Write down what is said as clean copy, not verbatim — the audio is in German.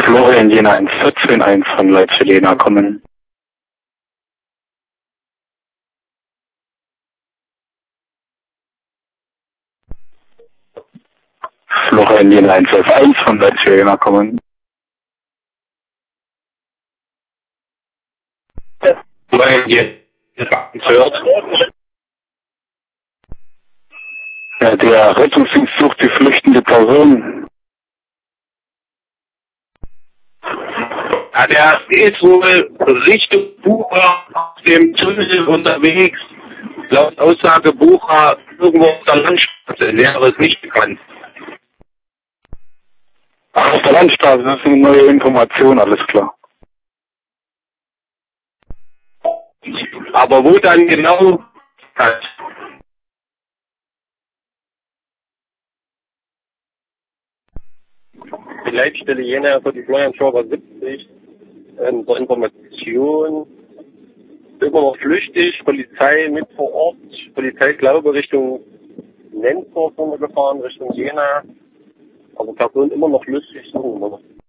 Florian Jena 114 von Leipzig Jena kommen. Florian Jena 111 von Leipzig Jena kommen. Florian Jena hört. Ja, der Rettungsdienst sucht die flüchtende Person. Ja, der ist wohl Richtung Bucher auf dem Tunnel unterwegs. Laut Aussage Bucher irgendwo auf der Landstraße. Näheres nicht bekannt. Ach, auf der Landstraße, das ist eine neue Information, alles klar. Aber wo dann genau? Die Leitstelle Jena für die Florian Schorber 70 zur Information. Immer noch flüchtig, Polizei mit vor Ort. Polizei, glaube Richtung Lenzburg sind wir gefahren, Richtung Jena. Aber Person immer noch flüchtig, suchen wir noch.